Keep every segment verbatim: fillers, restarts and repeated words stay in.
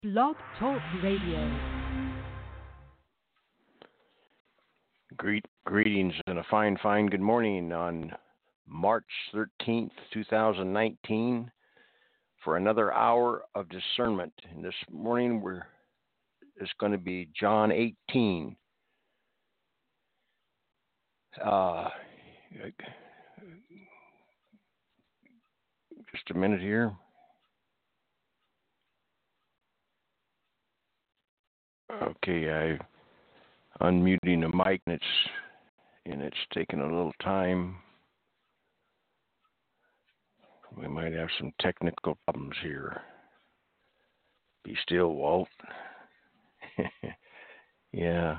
Blog Talk Radio. Greet, greetings and a fine, fine good morning on March thirteenth, twenty nineteen for another hour of discernment. And this morning we're it's going to be John eighteen. Uh, just a minute here. Okay, I unmuting the mic and it's and it's taking a little time. We might have some technical problems here. Be still, Walt. Yeah.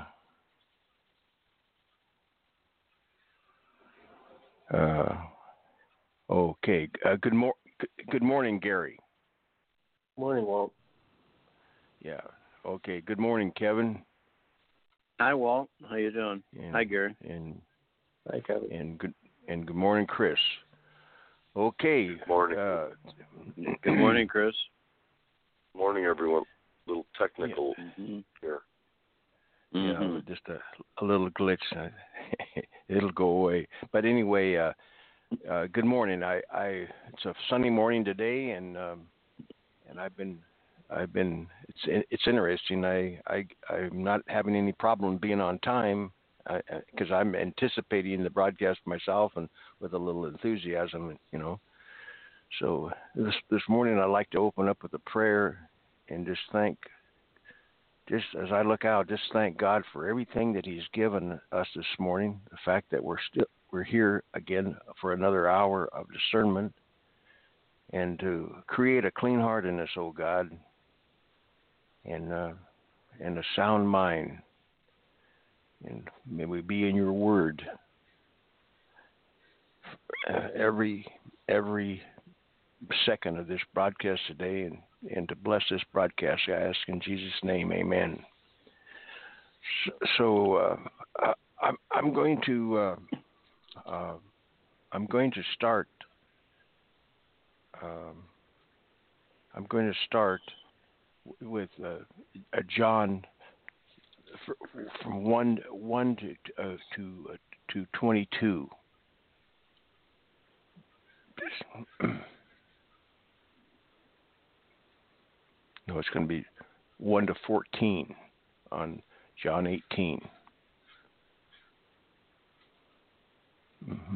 Uh, okay. Uh, good mor- Good morning, Gary. Morning, Walt. Yeah. Okay. Good morning, Kevin. Hi, Walt. How you doing? And, Hi, Gary. And Hi, Kevin. and good and good morning, Chris. Okay. Good morning. Uh, Good morning, Chris. Morning, everyone. Little technical Mm-hmm. here. Yeah, Mm-hmm. just a, a little glitch. It'll go away. But anyway, uh, uh, good morning. I, I it's a sunny morning today, and um, and I've been I've been it's it's interesting. I I I'm not having any problem being on time because I'm anticipating the broadcast myself and with a little enthusiasm, you know. So this this morning I'd like to open up with a prayer and just thank. Just as I look out, just thank God for everything that He's given us this morning. The fact that we're still we're here again for another hour of discernment, and to create a clean heart in us, oh God, and uh, and a sound mind, and may we be in Your Word uh, every every second of this broadcast today, and. And to bless this broadcast, I ask in Jesus' name, Amen. So, so uh, I'm, I'm going to uh, uh, I'm going to start. Um, I'm going to start with uh, uh, John from one one to uh, to uh, to twenty-two. No, it's going to be one to fourteen on John eighteen. Mm-hmm.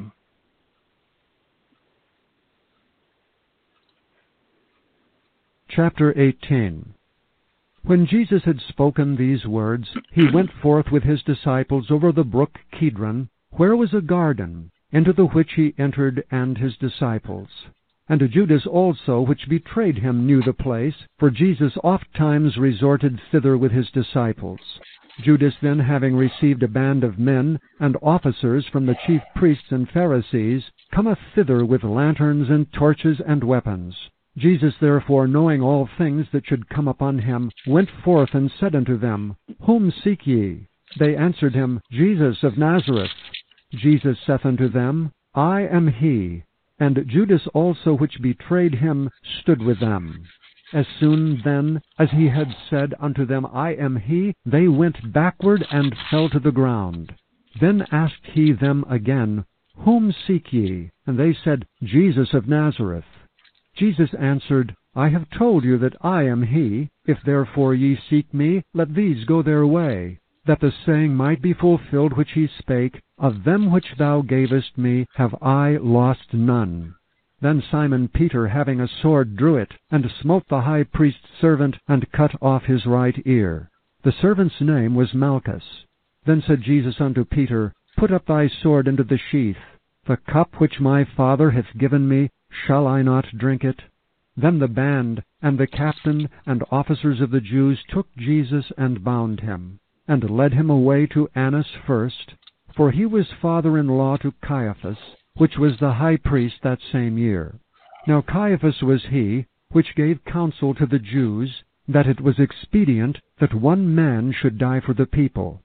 Chapter eighteen. When Jesus had spoken these words, he went forth with his disciples over the brook Kidron, where was a garden, into the which he entered and his disciples. And Judas also, which betrayed him, knew the place, for Jesus oft times resorted thither with his disciples. Judas then, having received a band of men and officers from the chief priests and Pharisees, cometh thither with lanterns and torches and weapons. Jesus therefore, knowing all things that should come upon him, went forth and said unto them, Whom seek ye? They answered him, Jesus of Nazareth. Jesus saith unto them, I am he. And Judas also, which betrayed him, stood with them. As soon then as he had said unto them, I am he, they went backward and fell to the ground. Then asked he them again, Whom seek ye? And they said, Jesus of Nazareth. Jesus answered, I have told you that I am he. If therefore ye seek me, let these go their way, that the saying might be fulfilled which he spake, Of them which thou gavest me have I lost none. Then Simon Peter, having a sword, drew it, and smote the high priest's servant, and cut off his right ear. The servant's name was Malchus. Then said Jesus unto Peter, Put up thy sword into the sheath. The cup which my Father hath given me, shall I not drink it? Then the band, and the captain, and officers of the Jews took Jesus and bound him, and led him away to Annas first, for he was father-in-law to Caiaphas, which was the high priest that same year. Now Caiaphas was he which gave counsel to the Jews, that it was expedient that one man should die for the people.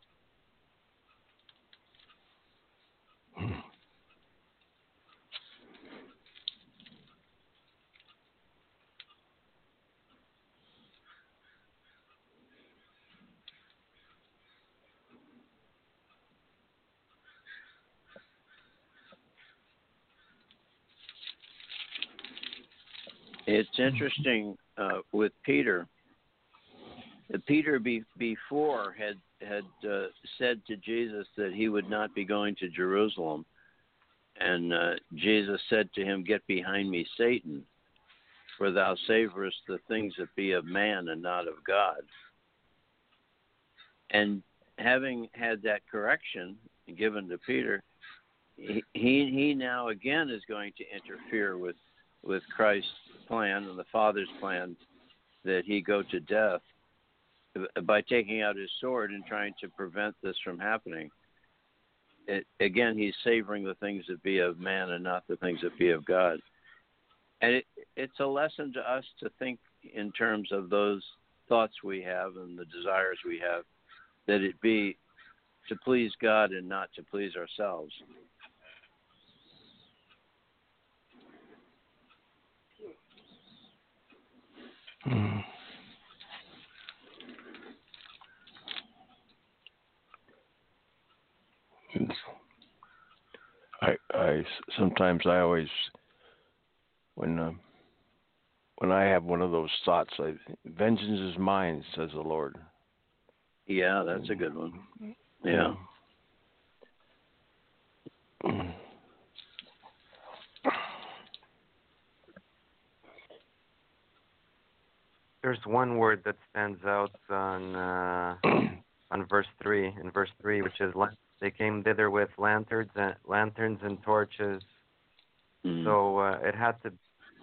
It's interesting uh, with Peter. Peter be, before had had uh, said to Jesus that he would not be going to Jerusalem, and uh, Jesus said to him, "Get behind me, Satan, for thou savorest the things that be of man and not of God." And having had that correction given to Peter, he he now again is going to interfere with with Christ's plan and the Father's plan that he go to death by taking out his sword and trying to prevent this from happening. It, again, he's savoring the things that be of man and not the things that be of God. And it, it's a lesson to us to think in terms of those thoughts we have and the desires we have, that it be to please God and not to please ourselves. Hmm. I, I sometimes I always when uh, when I have one of those thoughts, I, vengeance is mine, says the Lord. Yeah, that's a good one. Yeah. yeah. There's one word that stands out on uh, on verse three. In verse three, which is they came thither with lanterns and lanterns and torches. Mm. So uh, it had to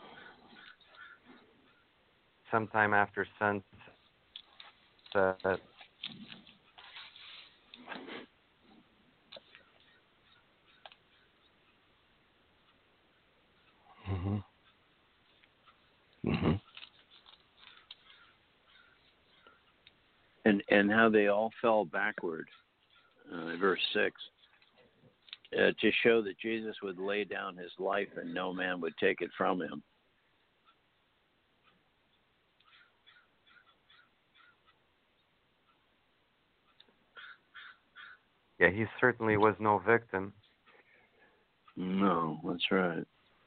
sometime after sunset. Mm-hmm. Mm-hmm. And and how they all fell backward, uh, verse six, uh, to show that Jesus would lay down his life and no man would take it from him. Yeah, he certainly was no victim. No, that's right.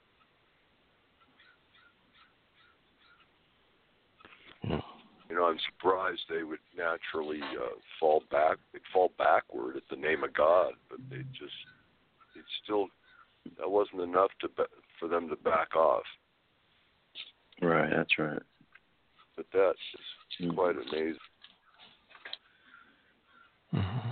You know, I'm surprised they would naturally uh, fall back. They'd fall backward at the name of God, but they just, it still, that wasn't enough to for them to back off. Right, that's right. But that's just mm-hmm. quite amazing. Mm-hmm.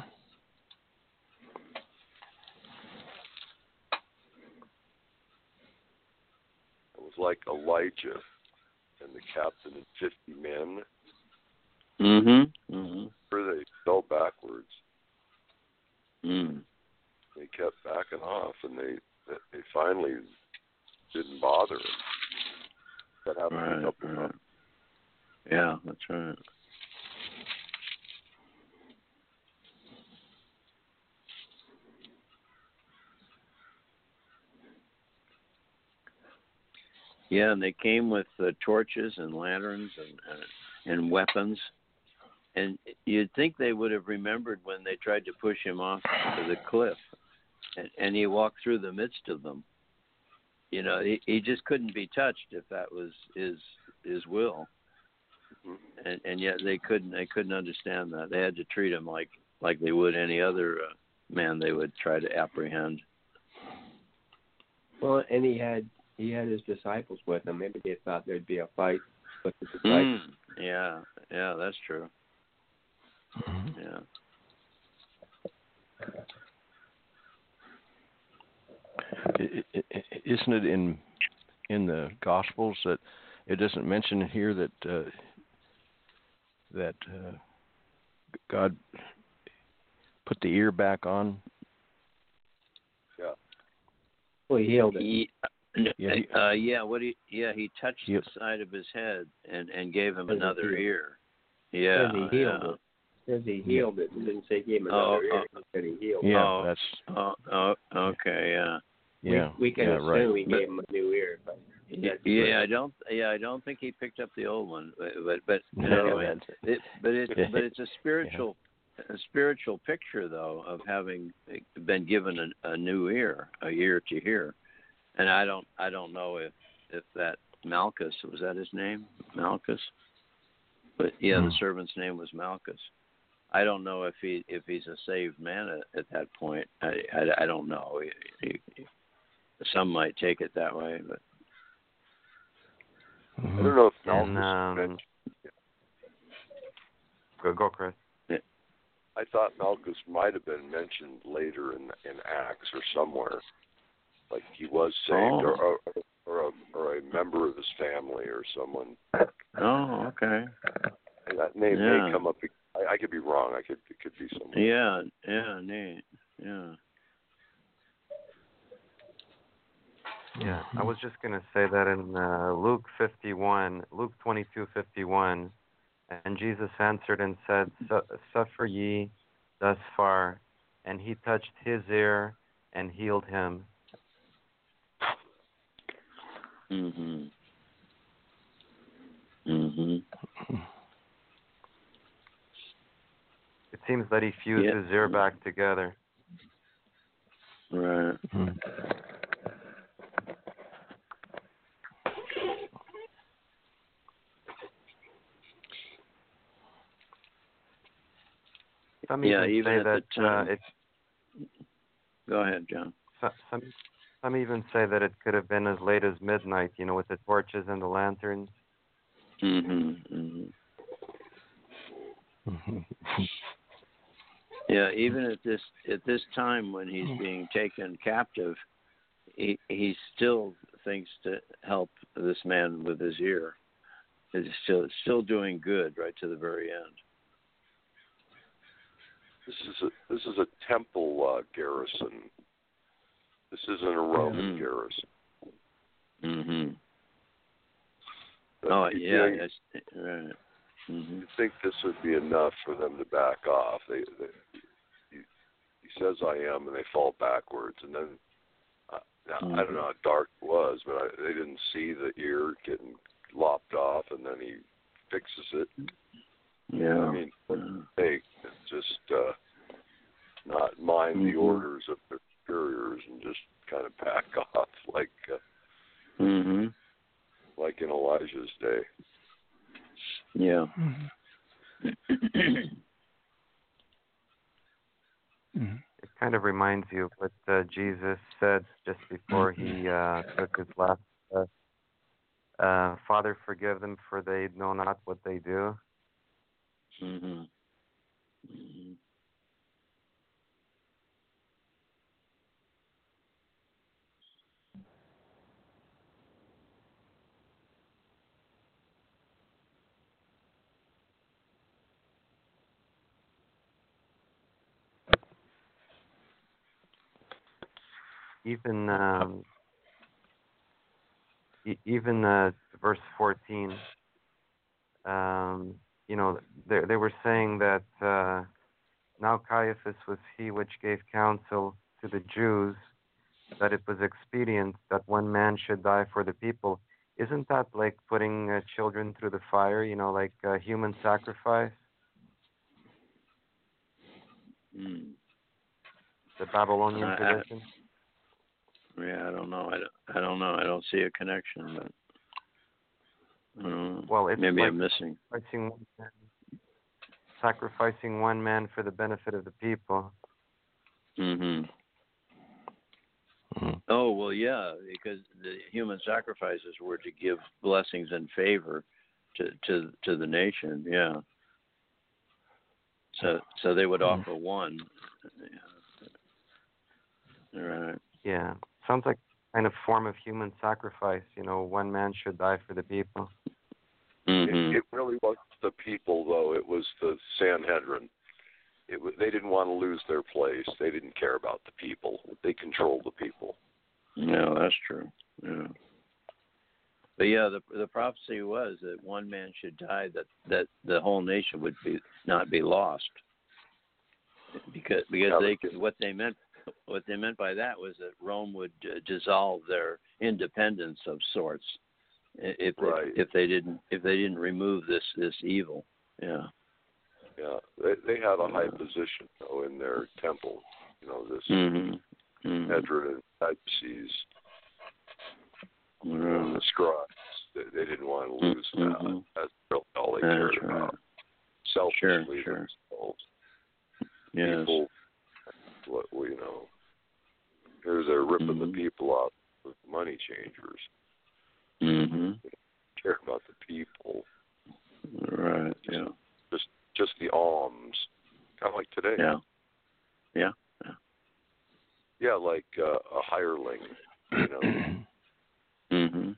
It was like Elijah and the captain and fifty men. Mm-hmm. mm-hmm. Where they fell backwards. Mm. They kept backing off, and they they finally didn't bother him. That happened right, a couple right. times. Yeah, that's right. Yeah, and they came with uh, torches and lanterns and uh, and weapons. And you'd think they would have remembered when they tried to push him off the cliff, and, and he walked through the midst of them. You know, he, he just couldn't be touched if that was his his will, and and yet they couldn't they couldn't understand that. They had to treat him like like they would any other uh, man they would try to apprehend. Well, and he had he had his disciples with him. Maybe they thought there'd be a fight with the disciples. Mm, yeah, yeah, that's true. Mm-hmm. Yeah. It, it, it, isn't it in in the Gospels that it doesn't mention here that uh, that uh, God put the ear back on? Yeah. Well, he healed it. He, yeah. He, uh, yeah. What he? Yeah. He touched he, the side of his head and, and gave him Says another he ear. Yeah. Says he healed yeah. it. Says he healed it. It didn't say he gave him another Oh, ear. oh. It said he healed yeah, it. Oh, that's. Oh, oh, okay. Yeah. Yeah. We, we can yeah, assume right. he gave him a new ear. But Yeah, yeah, I don't. Yeah, I don't think he picked up the old one, but but, but No, anyway, it, but it's Yeah. but it's a spiritual, a spiritual picture though of having been given a, a new ear, a ear to hear, and I don't I don't know if if that Malchus, was that his name? Malchus. But yeah, mm-hmm. the servant's name was Malchus. I don't know if he if he's a saved man at, at that point. I, I, I don't know. He, he, some might take it that way, but mm-hmm. I don't know if Malchus. And, um, go, go, Chris. Yeah. I thought Malchus might have been mentioned later in in Acts or somewhere, like he was saved, oh. or, or or a or a member of his family or someone. Oh, okay. That name yeah. may come up. I, I could be wrong. I could it could be someone. Yeah, yeah, neat. Yeah. Yeah, I was just gonna say that in uh, Luke fifty-one, Luke twenty-two fifty-one, and Jesus answered and said, "Suffer ye thus far," and he touched his ear and healed him. Mhm. Mhm. It seems that he fused yeah. his ear back together. Right. Mm-hmm. Some yeah, even, even say at that the time. Uh, it, Go ahead, John. Some some even say that it could have been as late as midnight. You know, with the torches and the lanterns. Mhm. Mhm. Mm-hmm. Yeah, even at this at this time when he's being taken captive, he he still thinks to help this man with his ear. He's still still doing good right to the very end. This is a this is a temple uh, garrison. This isn't a Roman mm-hmm. garrison. Mhm. But Oh you yeah, think, yes, right. Mm-hmm. You think this would be enough for them to back off? They, they he, he says, "I am," and they fall backwards. And then uh, now, mm-hmm. I don't know how dark it was, but I, they didn't see the ear getting lopped off, and then he fixes it. Yeah, I mean, they just uh, not mind mm-hmm. the orders of their superiors and just kind of back off, like uh, mm-hmm. like in Elijah's day. Yeah. It kind of reminds you of what uh, Jesus said just before he uh, took his last breath. Uh, Father, forgive them, for they know not what they do. Mm-hmm. Mm-hmm. Even um, e- even uh, verse fourteen, um, you know, they they were saying that uh, now Caiaphas was he which gave counsel to the Jews that it was expedient that one man should die for the people. Isn't that like putting uh, children through the fire? You know, like uh, human sacrifice. Mm. The Babylonian I, tradition. I, yeah, I don't know. I don't, I don't know. I don't see a connection, but I don't know. Well, it's maybe like I'm missing. Sacrificing one, man, sacrificing one man for the benefit of the people. Mhm. Oh well, yeah, because the human sacrifices were to give blessings and favor to to to the nation. Yeah. So so they would offer one. Yeah. Right. Yeah, sounds like kind of form of human sacrifice. You know, one man should die for the people. Mm-hmm. It, it really wasn't the people, though. It was the Sanhedrin. It was, they didn't want to lose their place. They didn't care about the people. They controlled the people. No, that's true. Yeah. But yeah, the the prophecy was that one man should die, that, that the whole nation would be not be lost. Because because they could, what they meant what they meant by that was that Rome would uh, dissolve their independence of sorts if they, right. if they didn't if they didn't remove this this evil. Yeah. Yeah, they they had a high position though in their temple. You know, this mm-hmm. Mm-hmm. Edrin and Typesees, mm-hmm. the scribes. They, they didn't want to lose mm-hmm. that. That's really all they That's cared right. about. Selfishly Sure, sure. themselves. Yes. People, what you know, here's they're ripping mm-hmm. the people out with money changers. Mm-hmm. They don't care about the people. Right. Yeah. Just, just the alms, kind of like today. Yeah. Yeah. Yeah. Yeah, like uh, a hireling, you know. Mm-hmm.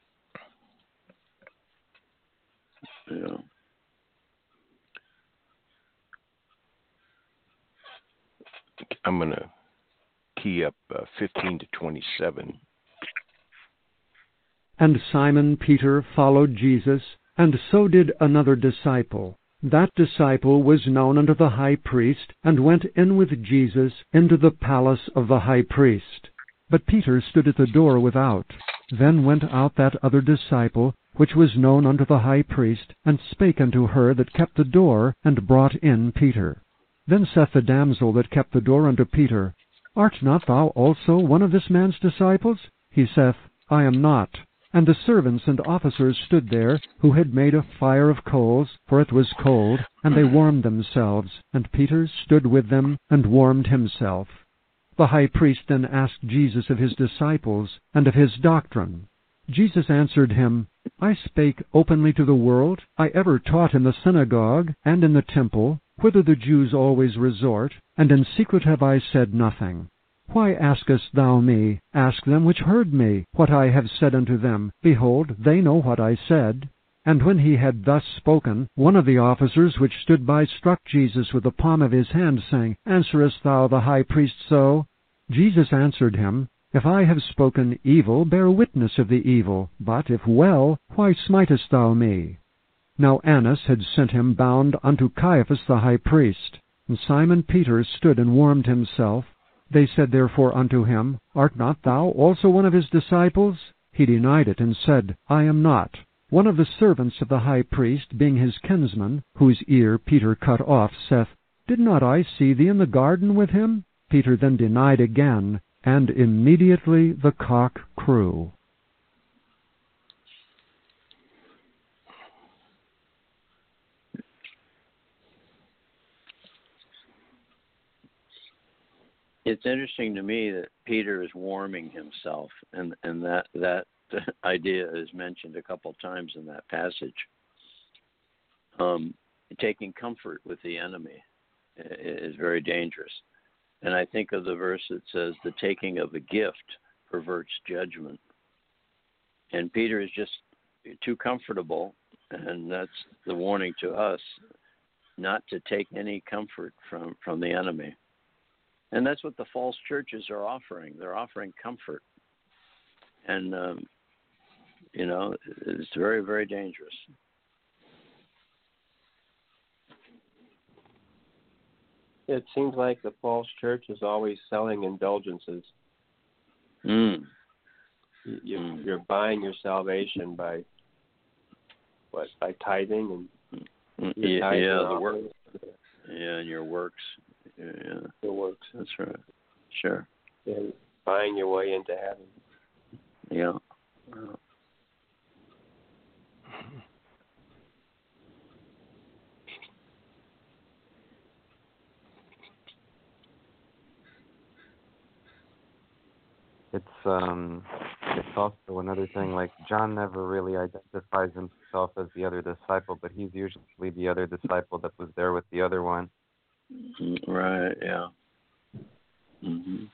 Yeah. I'm going to key up uh, fifteen to twenty-seven. And Simon Peter followed Jesus, and so did another disciple. That disciple was known unto the high priest, and went in with Jesus into the palace of the high priest. But Peter stood at the door without. Then went out that other disciple, which was known unto the high priest, and spake unto her that kept the door, and brought in Peter. Then saith the damsel that kept the door unto Peter, Art not thou also one of this man's disciples? He saith, I am not. And the servants and officers stood there, who had made a fire of coals, for it was cold, and they warmed themselves. And Peter stood with them, and warmed himself. The high priest then asked Jesus of his disciples, and of his doctrine. Jesus answered him, I spake openly to the world. I ever taught in the synagogue, and in the temple, whither the Jews always resort, and in secret have I said nothing. Why askest thou me? Ask them which heard me, what I have said unto them. Behold, they know what I said. And when he had thus spoken, one of the officers which stood by struck Jesus with the palm of his hand, saying, Answerest thou the high priest so? Jesus answered him, If I have spoken evil, bear witness of the evil. But if well, why smitest thou me? Now Annas had sent him bound unto Caiaphas the high priest. And Simon Peter stood and warmed himself. They said therefore unto him, Art not thou also one of his disciples? He denied it, and said, I am not. One of the servants of the high priest, being his kinsman, whose ear Peter cut off, saith, Did not I see thee in the garden with him? Peter then denied again, and immediately the cock crew. It's interesting to me that Peter is warming himself, and, and that, that idea is mentioned a couple times in that passage. Um, taking comfort with the enemy is very dangerous. And I think of the verse that says, the taking of a gift perverts judgment. And Peter is just too comfortable, and that's the warning to us, not to take any comfort from, from the enemy. And that's what the false churches are offering. They're offering comfort. And, um, you know, it's very, very dangerous. It seems like the false church is always selling indulgences. Mm. You, you, mm. You're buying your salvation by, what, by tithing and yeah, tithing yeah, and the work. Yeah, and your works. Yeah, yeah. Your works. That's right. Sure. And buying your way into heaven. Yeah. Wow. It's um, it's also another thing. Like John never really identifies himself as the other disciple, but he's usually the other disciple that was there with the other one. Right. Yeah. Mhm.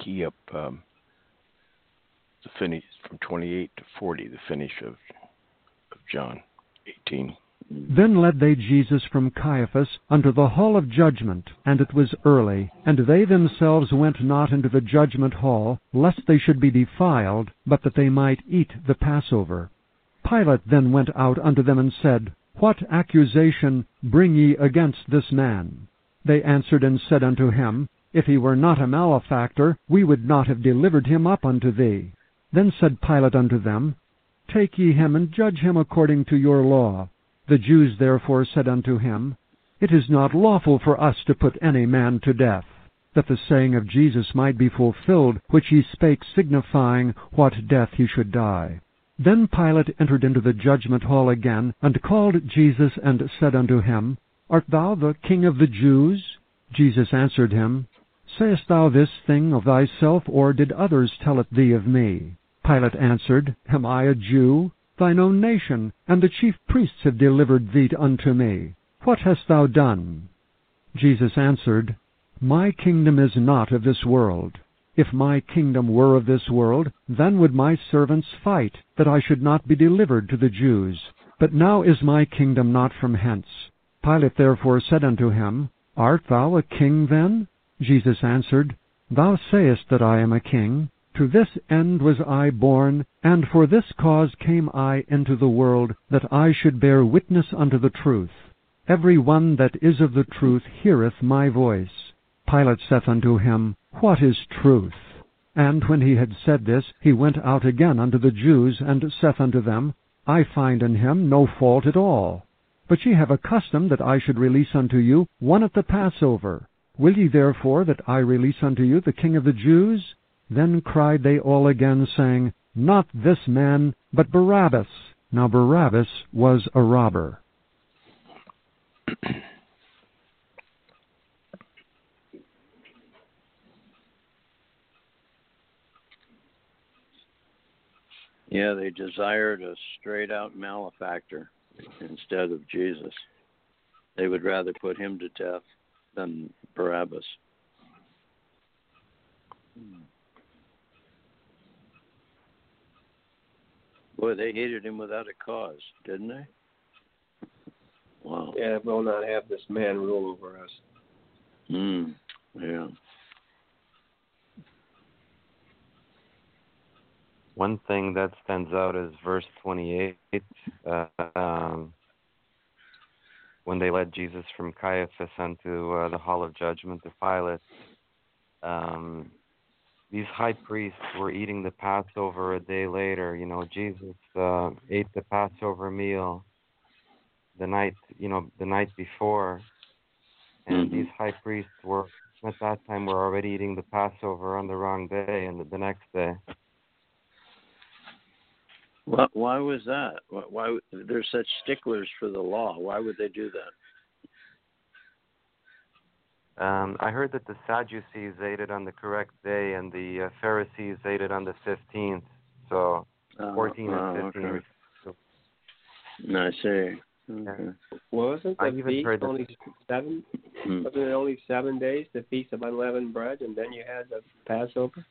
key up um, the finish from twenty-eight to forty, the finish of, of John eighteen. Then led they Jesus from Caiaphas unto the hall of judgment, and it was early. And they themselves went not into the judgment hall, lest they should be defiled, but that they might eat the Passover. Pilate then went out unto them and said, What accusation bring ye against this man? They answered and said unto him, If he were not a malefactor, we would not have delivered him up unto thee. Then said Pilate unto them, Take ye him and judge him according to your law. The Jews therefore said unto him, It is not lawful for us to put any man to death, that the saying of Jesus might be fulfilled, which he spake, signifying what death he should die. Then Pilate entered into the judgment hall again, and called Jesus, and said unto him, Art thou the King of the Jews? Jesus answered him, Sayest thou this thing of thyself, or did others tell it thee of me? Pilate answered, Am I a Jew? Thine own nation, and the chief priests have delivered thee unto me. What hast thou done? Jesus answered, My kingdom is not of this world. If my kingdom were of this world, then would my servants fight, that I should not be delivered to the Jews. But now is my kingdom not from hence. Pilate therefore said unto him, Art thou a king then? Jesus answered, Thou sayest that I am a king. To this end was I born, and for this cause came I into the world, that I should bear witness unto the truth. Every one that is of the truth heareth my voice. Pilate saith unto him, What is truth? And when he had said this, he went out again unto the Jews, and saith unto them, I find in him no fault at all. But ye have a custom that I should release unto you one at the Passover. Will ye therefore that I release unto you the King of the Jews? Then cried they all again, saying, Not this man, but Barabbas. Now Barabbas was a robber. Yeah, they desired a straight-out malefactor instead of Jesus. They would rather put him to death than Barabbas. Boy, they hated him without a cause, didn't they? Wow. Yeah, will not have this man rule over us. Mm, yeah. One thing that stands out is verse twenty-eight, uh, um, when they led Jesus from Caiaphas unto uh, the hall of judgment to Pilate. Um, these high priests were eating the Passover a day later. You know, Jesus uh, ate the Passover meal the night, you know, the night before, and mm-hmm. these high priests were at that time were already eating the Passover on the wrong day and the, the next day. Why, why was that? Why, why they're such sticklers for the law? Why would they do that? Um, I heard that the Sadducees ate it on the correct day, and the uh, Pharisees ate it on the fifteenth. So Oh, fourteen oh, and fifteen. okay. I see. Okay. Wasn't the I even feast heard that- only seven? Hmm. Wasn't it only seven days, the Feast of Unleavened Bread, and then you had the Passover?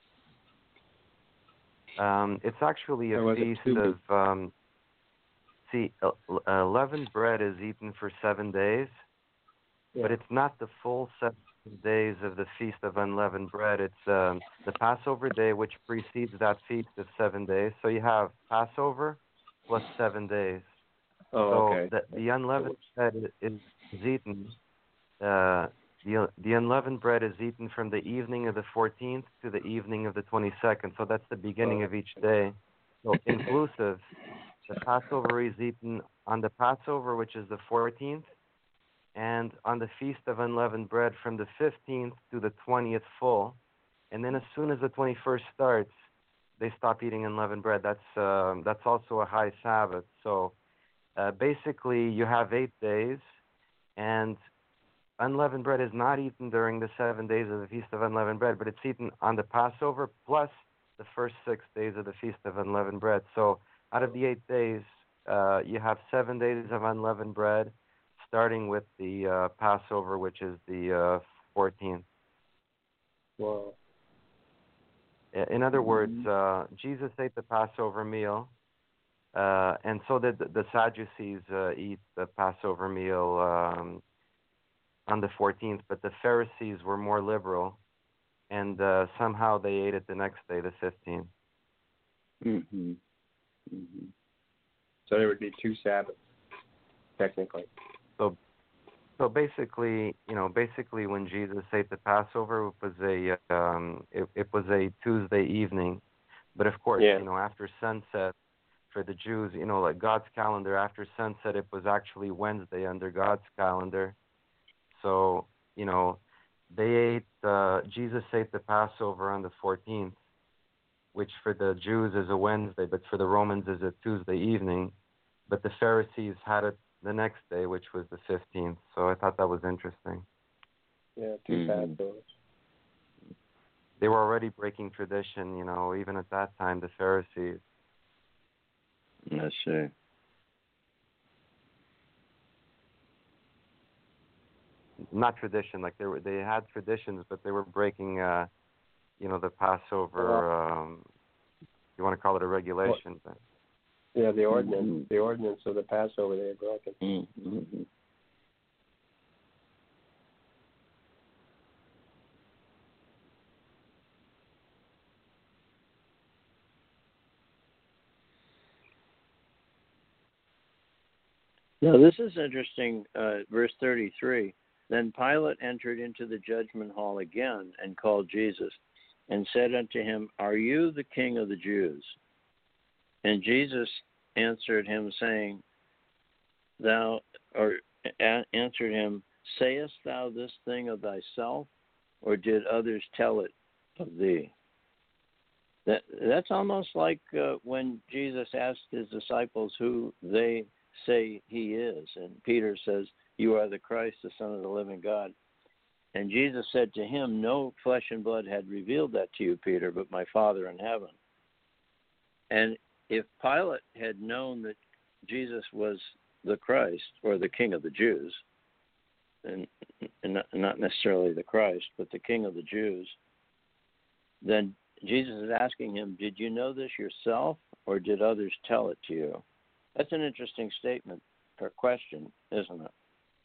Um, it's actually a Or was it feast two? of, um, see, uh, uh, leavened bread is eaten for seven days, Yeah. but it's not the full seven days of the Feast of Unleavened Bread. It's um, the Passover day, which precedes that feast of seven days. So you have Passover plus seven days. Oh, so okay. the, the unleavened bread is, is eaten. Uh, the the unleavened bread is eaten from the evening of the fourteenth to the evening of the twenty-second. So that's the beginning of each day. So inclusive, the Passover is eaten on the Passover, which is the fourteenth, and on the Feast of Unleavened Bread from the fifteenth to the twentieth full. And then as soon as the twenty-first starts, they stop eating unleavened bread. That's um, that's also a high Sabbath. So uh, basically, you have eight days, and unleavened bread is not eaten during the seven days of the Feast of Unleavened Bread, but it's eaten on the Passover plus the first six days of the Feast of Unleavened Bread. So out of the eight days, uh, you have seven days of unleavened bread, starting with the uh, Passover, which is the uh, fourteenth. Wow. In other words, uh, Jesus ate the Passover meal, uh, and so did the, the Sadducees uh, eat the Passover meal um, on the fourteenth, but the Pharisees were more liberal, and uh, somehow they ate it the next day, the fifteenth. Mm-hmm. Mm-hmm. So there would be two Sabbaths, technically. So, so basically, you know, basically when Jesus ate the Passover, it was a um, it, it was a Tuesday evening, but of course, Yeah. you know, after sunset for the Jews, you know, like God's calendar, after sunset, it was actually Wednesday under God's calendar. So, you know, they ate uh, Jesus ate the Passover on the fourteenth, which for the Jews is a Wednesday, but for the Romans is a Tuesday evening. But the Pharisees had it the next day, which was the fifteenth. So I thought that was interesting. Yeah, two Mm-hmm. Passovers. They were already breaking tradition, you know, even at that time, the Pharisees. Let's see. Not tradition, like they were, they had traditions, but they were breaking, uh, you know, the Passover. Um, you want to call it a regulation? But Yeah, the ordinance, Mm-hmm. the ordinance of the Passover they had broken. Mm-hmm. Now, this is interesting, uh, verse thirty-three. Then Pilate entered into the judgment hall again and called Jesus and said unto him, Are you the king of the Jews? And Jesus answered him, saying, Thou, or a- answered him, Sayest thou this thing of thyself, or did others tell it of thee? That That's almost like uh, when Jesus asked his disciples who they say he is. And Peter says, You are the Christ, the Son of the living God. And Jesus said to him, No flesh and blood had revealed that to you, Peter, but my Father in heaven. And if Pilate had known that Jesus was the Christ, or the King of the Jews, and, and not, not necessarily the Christ, but the King of the Jews, then Jesus is asking him, Did you know this yourself, or did others tell it to you? That's an interesting statement or question, isn't it?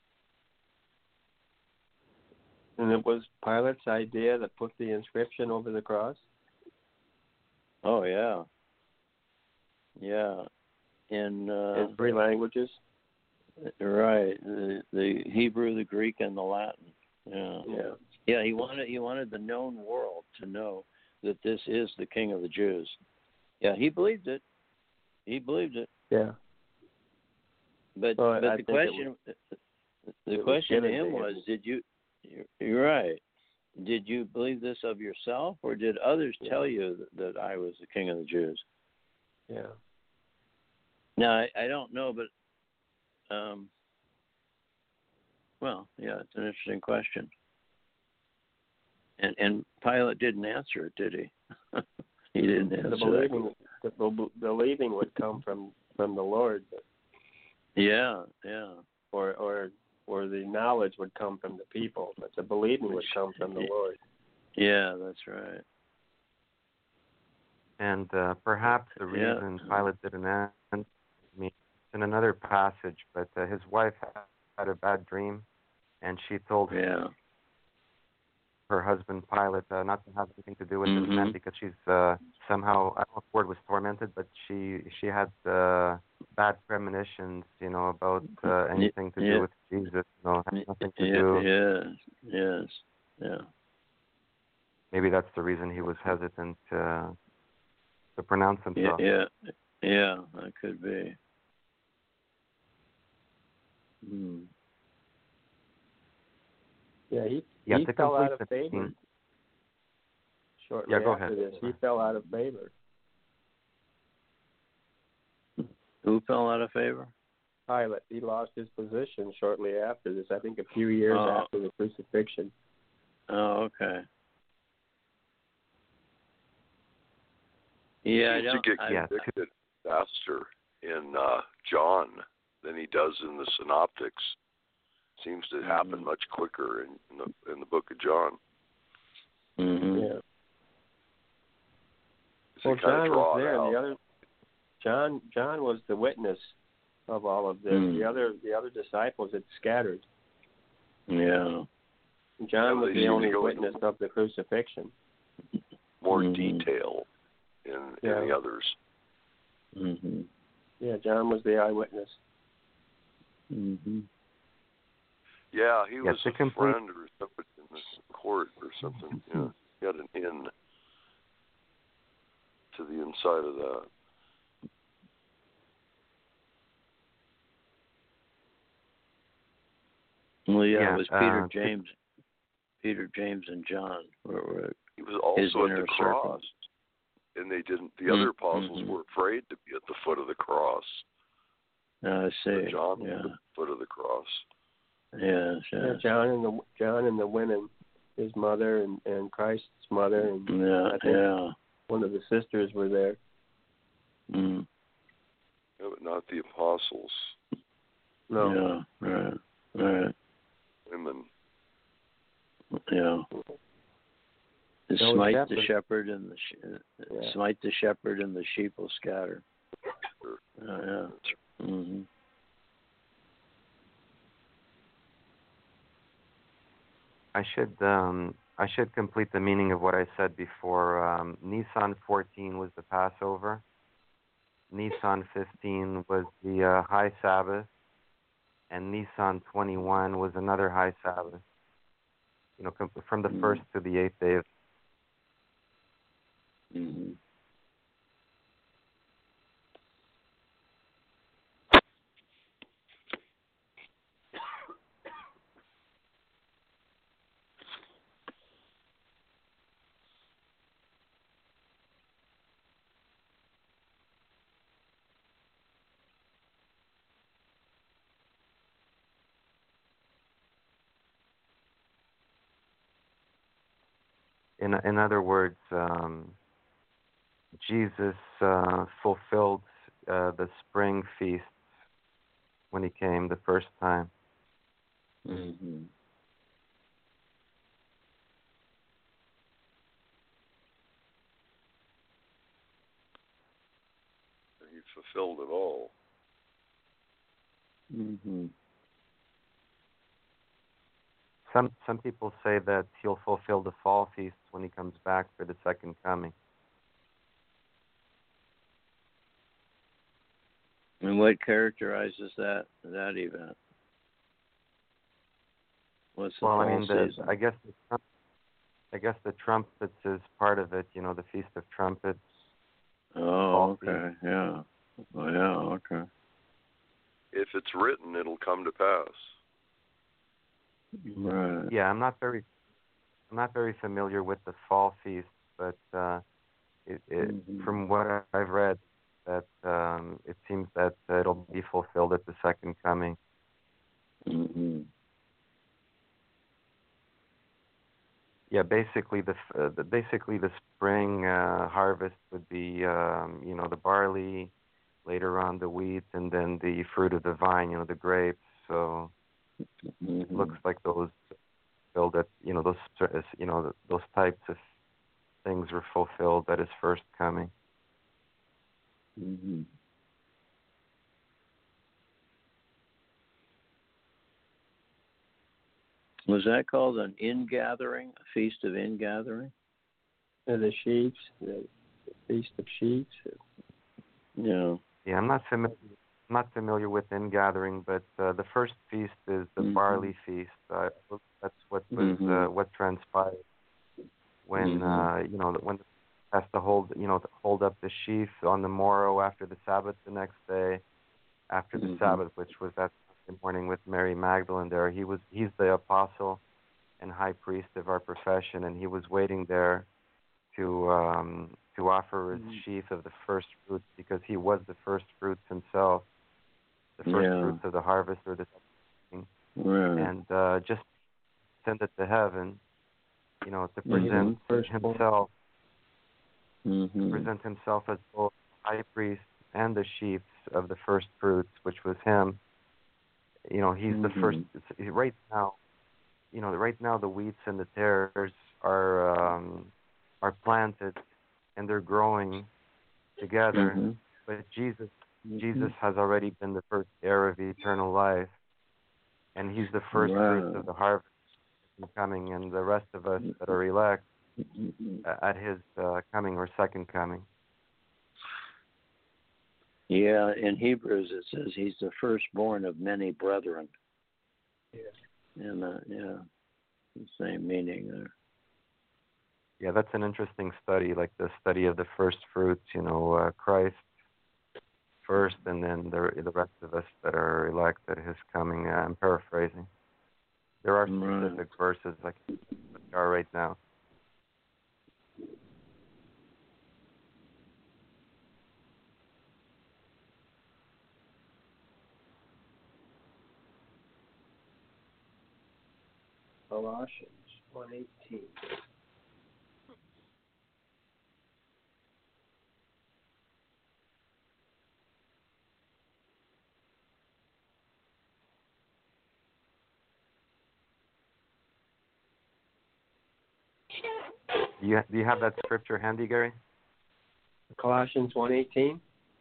And it was Pilate's idea to put the inscription over the cross? Oh, yeah. Yeah. In, uh, In three languages? right. The, the Hebrew, the Greek, and the Latin. Yeah. Yeah. Yeah, he wanted he wanted the known world to know that this is the King of the Jews. Yeah, he believed it. He believed it. Yeah. But Well, but I the think it question the it was question to given to him him. was, did you you're, you're right. Did you believe this of yourself, or did others Yeah. tell you that, that I was the King of the Jews? Yeah. Now, I, I don't know, but, um, well, yeah, it's an interesting question. And and Pilate didn't answer it, did he? He didn't answer The believing, the bel- believing would come from, from the Lord, but, that. Yeah, yeah. or or or the knowledge would come from the people, but the believing would come from the Lord. Yeah, that's right. And uh, perhaps the Yeah. reason Pilate didn't answer me in another passage, but uh, his wife had a bad dream, and she told Yeah. her husband Pilate uh, not to have anything to do with Mhm. this man because she's uh, somehow, I don't know if the word was tormented, but she she had uh, bad premonitions, you know, about uh, anything to Yeah. do with Jesus. You know, had nothing to Yeah, do. yes, yes, yeah. Maybe that's the reason he was hesitant uh, to pronounce Yeah, himself. yeah, yeah, that could be. Hmm. Yeah, he, Yeah, he to fell out complete of the favor. theme. Shortly Yeah, go after ahead. this, he fell out of favor. Who fell out of favor? Pilate, he lost his position shortly after this. I think a few years Oh. after the crucifixion. Oh, okay. Yeah, I Seems don't. to get I, yeah. convicted faster in uh, John than he does in the Synoptics. Seems to happen Mhm. much quicker in, in the in the Book of John. Mhm. Yeah. they well, kind John of draw was it there, out. and the other John John was the witness of all of this. Mm. The other the other disciples had scattered. Yeah. John Yeah, was they the seem to only go witness into of the crucifixion. more Mhm. detail in, Yeah. in the others. Mhm. Yeah, John was the eyewitness. Mhm. Yeah, he Yeah, was to a complete- friend or something in the court or something. Yeah, he had an in to the inside of that. Well, yeah, Yeah, it was Peter, uh, James, Peter, James, and John were, were He was his also at inner the circle. cross, and they didn't. The Mm, other apostles mhm. were afraid to be at the foot of the cross. I But see. John was Yeah. at the foot of the cross. Yes. Yeah, Yes. John and the John and the women, his mother and, and Christ's mother, and Yeah. I think Yeah. one of the sisters were there. Mm. Yeah, but not the apostles. No. Yeah. Right. Right. Women. Yeah. To No, smite shepherd. the shepherd and the sh- uh, Yeah. smite the shepherd and the sheep will scatter. Sure. Uh, yeah. Mm-hmm. I should um, I should complete the meaning of what I said before. Um, Nisan fourteen was the Passover. Nisan fifteen was the uh, High Sabbath, and Nisan twenty-one was another High Sabbath. You know, com- from the Mm. first to the eighth day of. Mm-hmm. In in other words, um, Jesus uh, fulfilled uh, the spring feast when he came the first time. Mm-hmm. He fulfilled it all. Mm-hmm. Some some people say that he'll fulfill the fall feast when he comes back for the second coming. And what characterizes that that event? What's the Well, fall I mean, the, season? I guess the trump- I guess the trumpets is part of it. You know, the Feast of Trumpets. Oh, fall okay. Yeah. Oh, yeah. Okay. If it's written, it'll come to pass. Right. Yeah, I'm not very I'm not very familiar with the fall feast, but uh, it, it, Mhm. from what I've read, that um, it seems that uh, it'll be fulfilled at the second coming. Mm-hmm. Yeah, basically the, f- uh, the basically the spring uh, harvest would be um, you know the barley, later on the wheat, and then the fruit of the vine, you know the grapes. So Mm-hmm. it looks like those filled at you know those cer- you know those types of things were fulfilled at his first coming. Mm-hmm. Was that called an ingathering, a feast of ingathering? And the sheaves, the, the Feast of Sheaves. Yeah. Yeah, I'm not familiar. I'm not familiar with ingathering, but uh, the first feast is the Mhm. barley feast. Uh, that's what was Mhm. uh, what transpired when Mhm. uh, you know when has to hold you know to hold up the sheaf on the morrow after the Sabbath the next day, after the Mhm. Sabbath, which was that Sunday morning with Mary Magdalene. There, he was he's the apostle and high priest of our profession, and he was waiting there to um, to offer his Mhm. sheaf of the first fruits because he was the first fruits himself, the first Yeah. fruits of the harvest or the Right. and uh, just send it to heaven, you know, to present Mhm. Firstborn. himself, Mm-hmm. present himself as both high priest and the sheaf of the first fruits, which was him. You know, he's the Mhm. first. It's, right now, you know, right now the wheats and the tares are um, are planted and they're growing together. Mm-hmm. But Jesus, Mm-hmm. Jesus has already been the first heir of eternal life, and he's the first Wow. fruits of the harvest coming, and the rest of us that are elect Mm-hmm. at his uh, coming or second coming. Yeah, in Hebrews it says he's the firstborn of many brethren. Yeah. And uh, yeah, the same meaning there. Yeah, that's an interesting study, like the study of the first fruits. You know, uh, Christ first, and then the the rest of us that are elect at his coming. Uh, I'm paraphrasing. There are specific Right. verses like are right now. Colossians one eighteen. Do you do you have that scripture handy, Gary? Colossians one eighteen.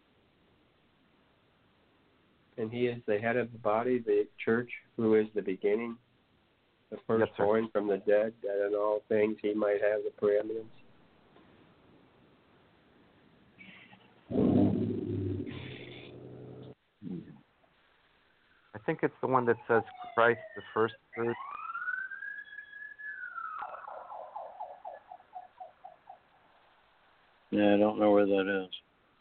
And he is the head of the body, the church, who is the beginning, the Yes, firstborn from the dead, that in all things he might have the preeminence. I think it's the one that says Christ the first fruit. Yeah, I don't know where that is.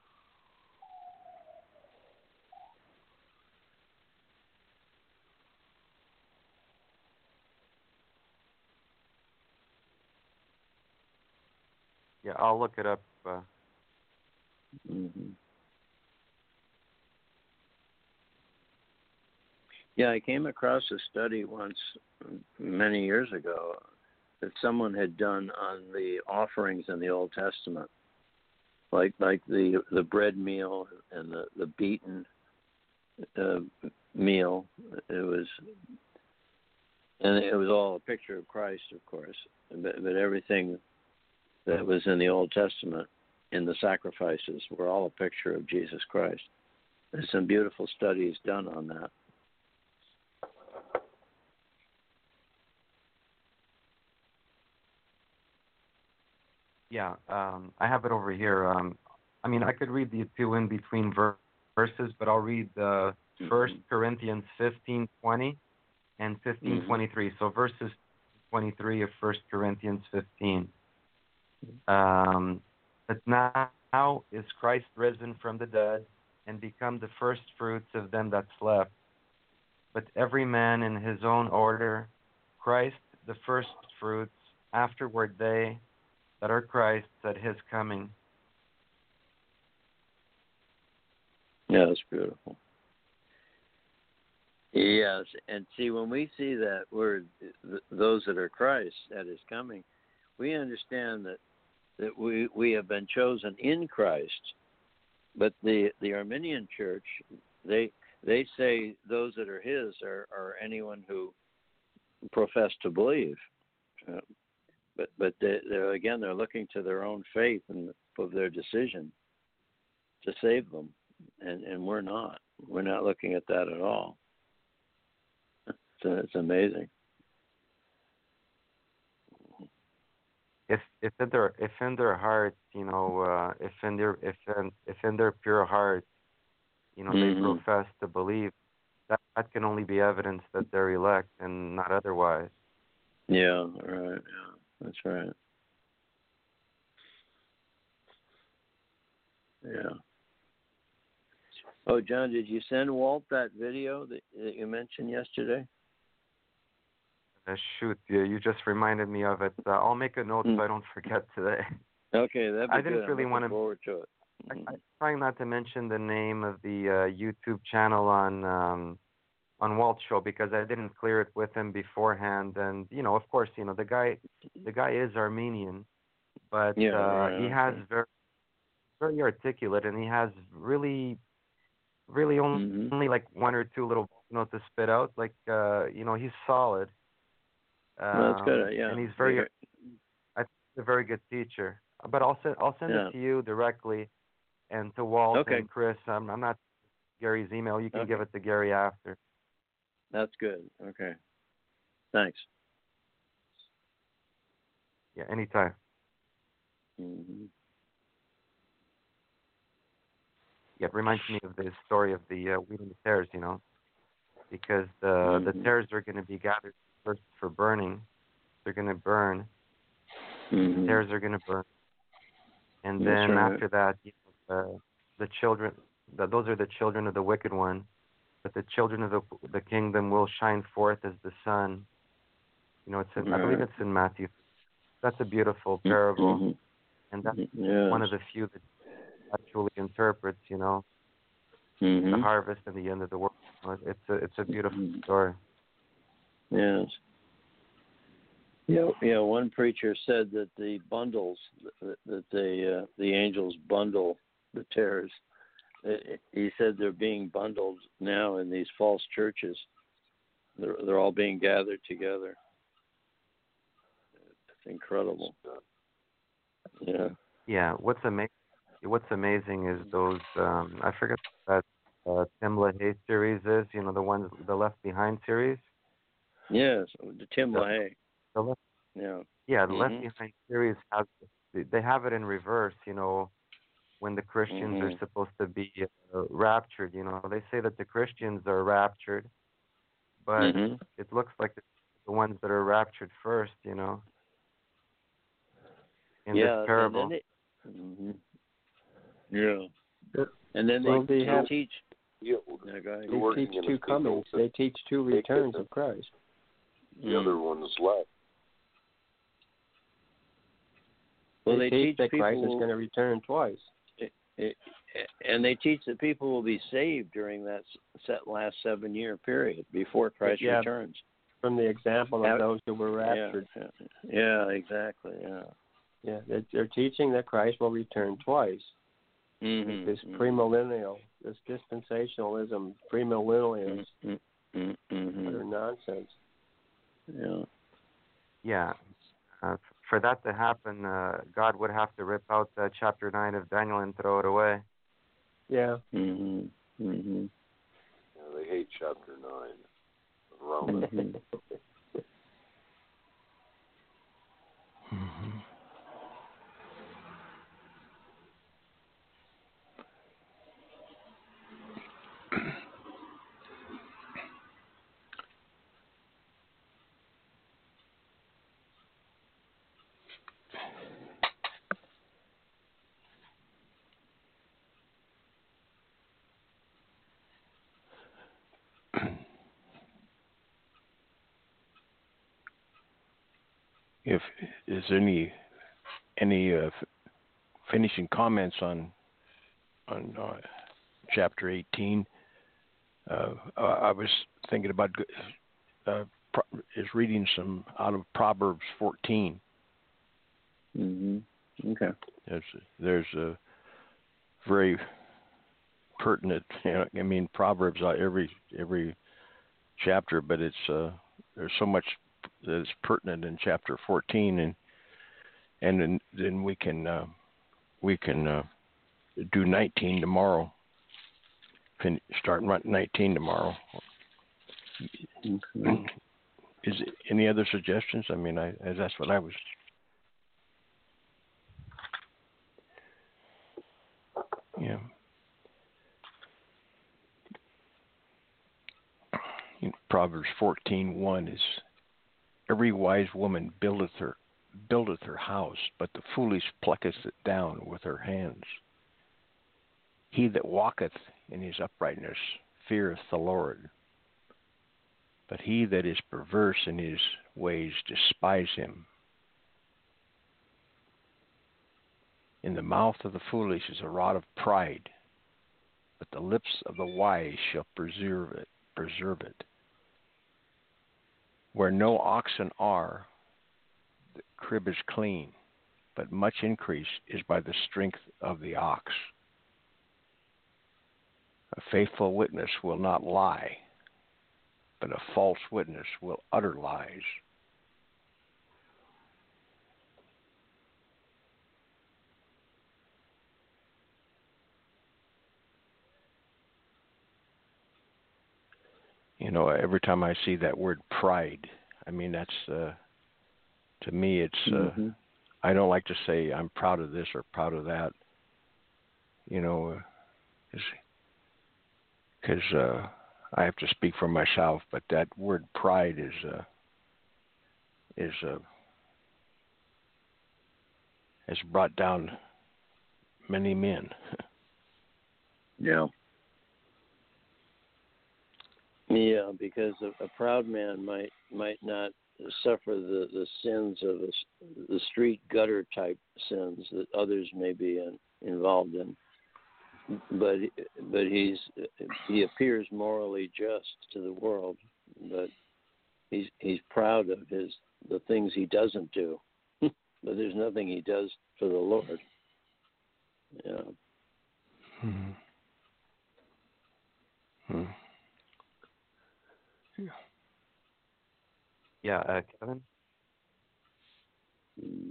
Yeah, I'll look it up. Uh, Mm-hmm. Yeah, I came across a study once many years ago that someone had done on the offerings in the Old Testament, like like the the bread meal and the the beaten uh, meal. It was, and it was all a picture of Christ, of course, but, but everything that was in the Old Testament in the sacrifices were all a picture of Jesus Christ. There's some beautiful studies done on that. yeah, um, I have it over here. Um, I mean, I could read the two in between ver- verses, but I'll read uh, First Corinthians fifteen twenty and fifteen twenty-three. So verses twenty-three of First Corinthians fifteen. Um, but now, now is Christ risen from the dead and become the first fruits of them that slept. But every man in his own order, Christ the first fruits, afterward they that are Christ's at his coming. Yeah, that's beautiful. Yes, and see, when we see that word, th- those that are Christ at his coming, we understand that that we, we have been chosen in Christ. But the, the Arminian Church, they they say those that are his are, are anyone who profess to believe. Uh, but but they, they're again they're looking to their own faith and of their decision to save them, and and we're not. We're not looking at that at all. So it's amazing. If if in their if in their heart, you know, uh, if in their if in if in their pure heart, you know, Mm-hmm. they profess to believe, that that can only be evidence that they're elect and not otherwise. Yeah, right. Yeah, that's right. Yeah. Oh, John, did you send Walt that video that, that you mentioned yesterday? Uh, shoot, you, you just reminded me of it. Uh, I'll make a note Mm. so I don't forget today. Okay, that'd be I didn't good. really I'm want looking to. forward to it. I, Mhm. I'm trying not to mention the name of the uh, YouTube channel on um, on Walt's show because I didn't clear it with him beforehand, and you know, of course, you know, the guy the guy is Armenian, but Yeah, uh, right, he okay. has very very articulate, and he has really really only, Mhm. only like one or two little notes to spit out. Like uh, you know, he's solid. Um, Well, that's good. Yeah, and he's very, We're- I think, he's a very good teacher. But I'll send, I'll send Yeah. it to you directly, And to Walt Okay. and Chris, I'm, I'm not Gary's email. You can Okay. give it to Gary after. That's good. Okay. Thanks. Yeah, anytime. Mm-hmm. Yeah, it reminds me of the story of the uh, wheat and the tares, you know, because the Mm-hmm. the tares are going to be gathered first for burning. They're going to burn. Mm-hmm. The tares are going to burn, and That's then right. after that, you know, the the children, the, those are the children of the wicked one, but the children of the the kingdom will shine forth as the sun. You know, it's in, I believe Right. it's in Matthew. That's a beautiful parable, Mm-hmm. and that's Yes. one of the few that actually interprets, you know, Mm-hmm. the harvest and the end of the world. It's a it's a beautiful Mhm. story. Yes. Yeah, yeah. One preacher said that the bundles that, that the uh, the angels bundle the tares. It, he said they're being bundled now in these false churches. They're they're all being gathered together. It's incredible. Yeah. Yeah, what's amazing what's amazing is those um I forget what that uh, Tim LaHaye series is, you know, the ones the Left Behind series. Yes. The Tim The- LaHaye. The Left, Yeah. yeah, the Mhm. Left Behind series has they have it in reverse, you know, when the Christians are Mhm. supposed to be uh, raptured, you know. They say that the Christians are raptured, but Mhm. it looks like the, the ones that are raptured first, you know. In Yeah. this parable. And then they, mhm. Yeah. And then Well, they, they they have- teach. Yeah, Yeah, go ahead. They working teach in a two big comings. open- They teach two they returns get of Christ. the Mm. other one is left. Well, they, they teach teach that people Christ is going to return twice. it, and they teach that people will be saved during that s- set last seven year period before Christ Yeah. returns. From the example of Have- those who were raptured. Yeah, yeah, exactly. Yeah. Yeah, they're, they're teaching that Christ will return twice. Mm-hmm. This premillennial, this dispensationalism, premillennialism, Mm-hmm. Mm-hmm. utter nonsense. Yeah. Yeah. Uh, for that to happen, uh, God would have to rip out uh, chapter nine of Daniel and throw it away. Yeah. Mm-hmm. Mm-hmm. Yeah, they hate chapter nine of Romans. Mm-hmm. Mhm. If is there any any uh, f- finishing comments on on uh, chapter eighteen, uh, I was thinking about uh, pro- is reading some out of Proverbs fourteen. Mm-hmm. Okay. There's there's a very pertinent. You know, I mean, Proverbs uh, every every chapter, but it's uh, there's so much that is pertinent in chapter fourteen, and and then, then we can uh, we can uh, do nineteen tomorrow. Fin- start run nineteen tomorrow. Okay. Is any other suggestions? I mean, I that's what I was. Yeah. Proverbs fourteen one is, every wise woman buildeth her buildeth her house, but the foolish plucketh it down with her hands. He that walketh in his uprightness feareth the Lord, but he that is perverse in his ways despise him. In the mouth of the foolish is a rod of pride, but the lips of the wise shall preserve it. Preserve it. Where no oxen are, the crib is clean, but much increase is by the strength of the ox. A faithful witness will not lie, but a false witness will utter lies. you know, every time I see that word pride, I mean, that's, uh, to me, it's, uh, Mm-hmm. I don't like to say I'm proud of this or proud of that, you know, because uh, uh, I have to speak for myself, but that word pride is, uh, is, uh, has brought down many men. Yeah. Yeah, because a, a proud man might might not suffer the, the sins of the, the street gutter type sins that others may be in, involved in, but but he's he appears morally just to the world, but he's he's proud of his the things he doesn't do, but there's nothing he does for the Lord. Yeah. Hmm. Hmm. Yeah. Yeah, uh, Kevin, Mm.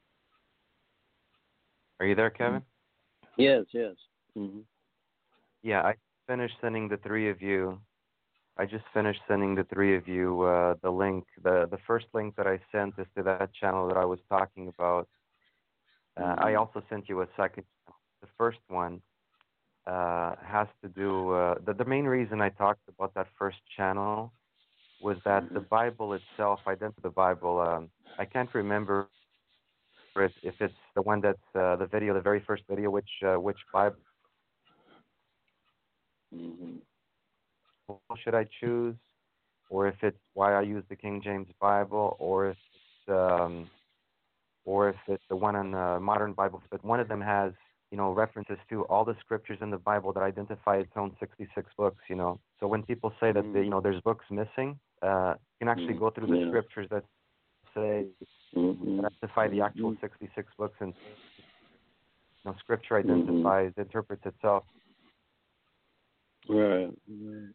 are you there, Kevin? Yes, yes. Mm-hmm. Yeah, I finished sending the three of you. I just finished sending the three of you uh, the link. The the first link that I sent is to that channel that I was talking about. Uh, I also sent you a second. The first one uh, has to do. Uh, the the main reason I talked about that first channel was that the Bible itself, identity the Bible. Um, I can't remember if, if it's the one that's uh, the video, the very first video, which uh, which Bible Mm-hmm. should I choose, or if it's why I use the King James Bible, or if it's um, or if it's the one on the modern Bible. But one of them has, you know, references to all the scriptures in the Bible that identify its own sixty-six books. You know, so when people say that the, you know there's books missing, uh, you can actually go through the Yeah. scriptures that say Mm-hmm. that identify the actual Mm-hmm. sixty-six books, and you know, Scripture Mm-hmm. identifies, interprets itself. Right. Right.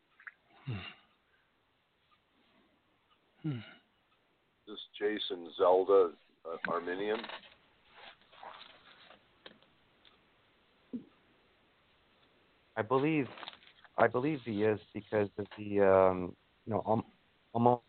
Hmm. This Jason Zelda, uh, Arminian. I believe, I believe he is because of the, um, you know, um, almost,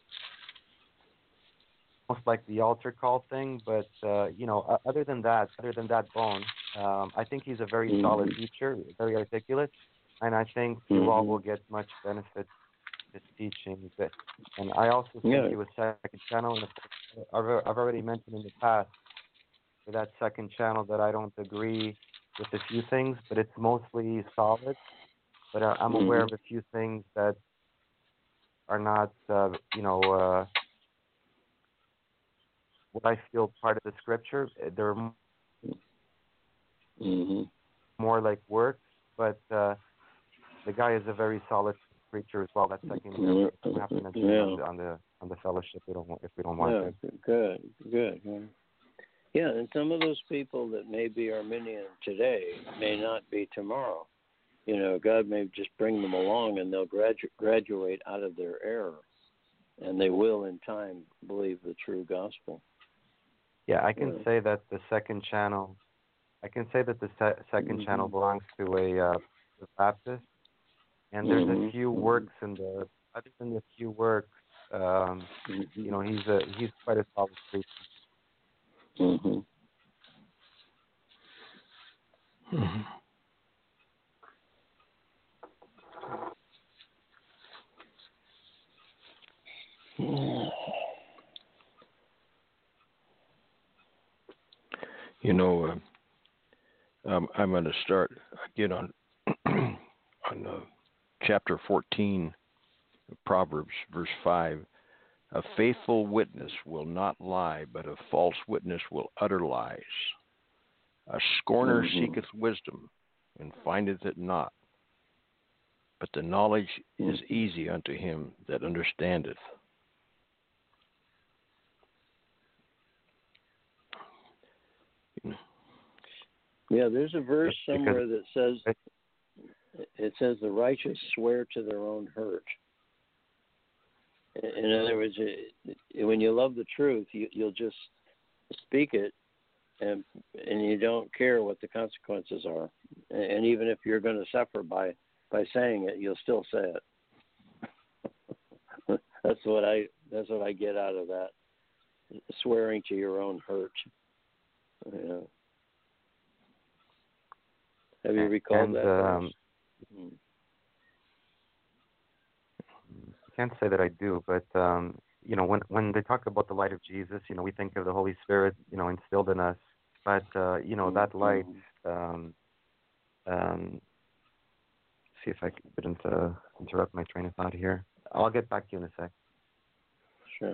almost like the altar call thing. But uh, you know, uh, other than that, other than that bone, um, I think he's a very Mm-hmm. solid teacher, very articulate, and I think you Mm-hmm. all will get much benefit from his teachings. But, and I also sent Yeah. you a second channel, and I've, I've already mentioned in the past for that second channel that I don't agree with a few things, but it's mostly solid. But uh, I'm aware Mm-hmm. of a few things that are not, uh, you know, uh, what I feel part of the scripture. They're Mm-hmm. more like works, but uh, the guy is a very solid preacher as well. That's second. Yeah. We don't have to mention it Yeah. on the on the on the fellowship. We don't want, if we don't want Yeah. to. Good. Good. Yeah. Yeah, and some of those people that may be Arminian today may not be tomorrow. You know, God may just bring them along, and they'll gradu- graduate out of their error, and they will, in time, believe the true gospel. Yeah, I can Yeah. say that the second channel. I can say that the se- second Mm-hmm. channel belongs to a uh, Baptist. And there's Mm-hmm. a few works in the other than the few works, um, Mm-hmm. you know, he's a he's quite a solid preacher. Mm-hmm. Hmm. You know, uh, um, I'm going to start again on on uh, chapter fourteen of Proverbs, verse five. A faithful witness will not lie, but a false witness will utter lies. A scorner Mm-hmm. seeketh wisdom, and findeth it not. But the knowledge is easy unto him that understandeth. Yeah, there's a verse Because somewhere that says, it says the righteous swear to their own hurt. In other words, when you love the truth, you, you'll just speak it, and and you don't care what the consequences are. And even if you're going to suffer by, by saying it, you'll still say it. That's what I. That's what I get out of that. Swearing to your own hurt. Yeah. Have you recalled and, that? Um, hmm. I can't say that I do, but um, you know, when when they talk about the light of Jesus, you know, we think of the Holy Spirit, you know, instilled in us. But uh, you know, that light. Um, um, see if I couldn't uh, interrupt my train of thought here. I'll get back to you in a sec. Sure.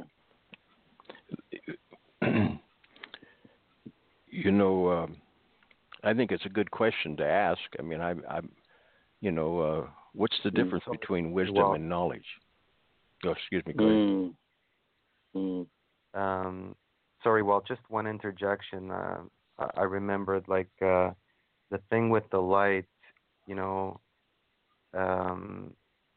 You know, um, I think it's a good question to ask. I mean, I, I'm, you know, uh, what's the difference Mm. between wisdom Well, and knowledge? Oh, excuse me. Go ahead. Mm. Mm. Um, sorry, well, just one interjection. Uh, I I remembered, like, uh, the thing with the light, you know, um,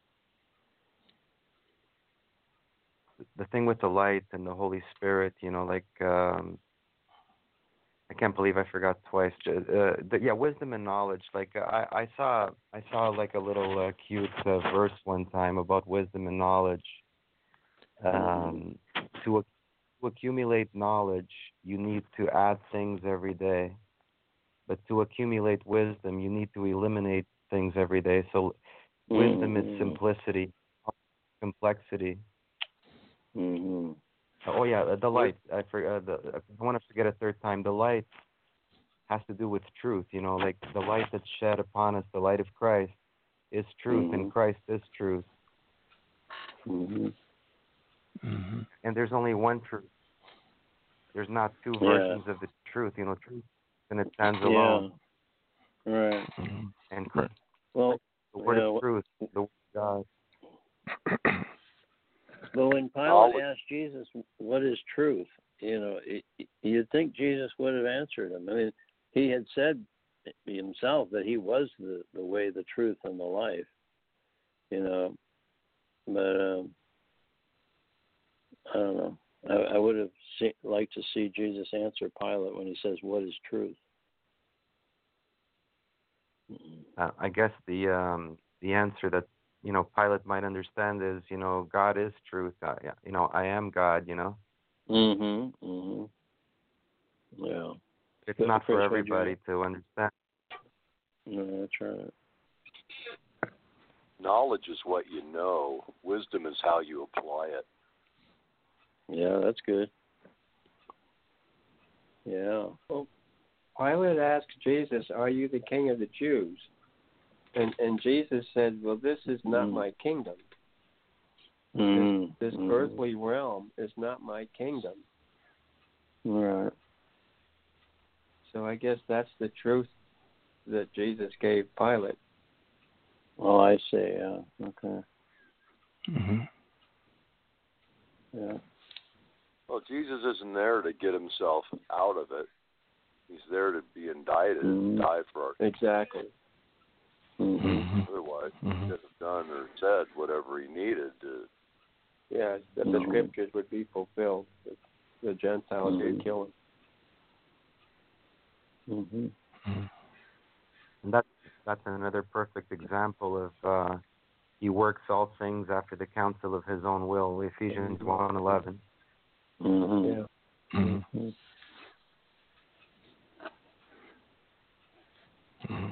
the thing with the light and the Holy Spirit, you know, like, um, I can't believe I forgot twice. Uh, the, yeah, wisdom and knowledge. Like, uh, I, I saw, I saw like a little uh, cute uh, verse one time about wisdom and knowledge. Um, to, to accumulate knowledge, you need to add things every day. But to accumulate wisdom, you need to eliminate things every day. So wisdom Mm-hmm. is simplicity, complexity. Mm-hmm. Oh yeah, the light. I for, uh, the, I want to forget a third time. The light has to do with truth. You know, like the light that's shed upon us, the light of Christ, is truth, Mm-hmm. and Christ is truth. Mm-hmm. Mm-hmm. And there's only one truth. There's not two Yeah. versions of the truth. You know, truth, and it stands alone. Yeah. Right. Mm-hmm. And Christ, Well, the word yeah, of truth, the word of God. but when Pilate asked Jesus, "What is truth?" you know, it, you'd think Jesus would have answered him. I mean, he had said himself that he was the, the way, the truth, and the life. You know, but um, I don't know. I, I would have see, liked to see Jesus answer Pilate when he says, "What is truth?" Uh, I guess the um, the answer that you know Pilate might understand is, you know, God is truth. Uh, yeah, you know, I am God. You know. Mhm. Mhm. Yeah. It's But not for Chris, everybody to understand. No, that's right. Knowledge is what you know. Wisdom is how you apply it. Yeah, that's good. Yeah. Well, Pilate asked Jesus, "Are you the king of the Jews?" And and Jesus said, "Well, this is not Mm. my kingdom. Mm. This, this mm. earthly realm is not my kingdom." Right. So I guess that's the truth that Jesus gave Pilate. Oh, I see. Yeah. Okay. Mm-hmm. Yeah. Well, Jesus isn't there to get himself out of it. He's there to be indicted Mm. and die for our Exactly. Mm-hmm. Mm-hmm. Otherwise, Mm-hmm. he could have done or said whatever he needed to. Yeah, that the Mhm. scriptures would be fulfilled. The, the Gentiles Mhm. would kill him. Mm-hmm. Mm-hmm. And that's that's another perfect example of uh, he works all things after the counsel of his own will. Ephesians one eleven. Mm-hmm. Yeah. Mm-hmm. Mm-hmm. Mm-hmm.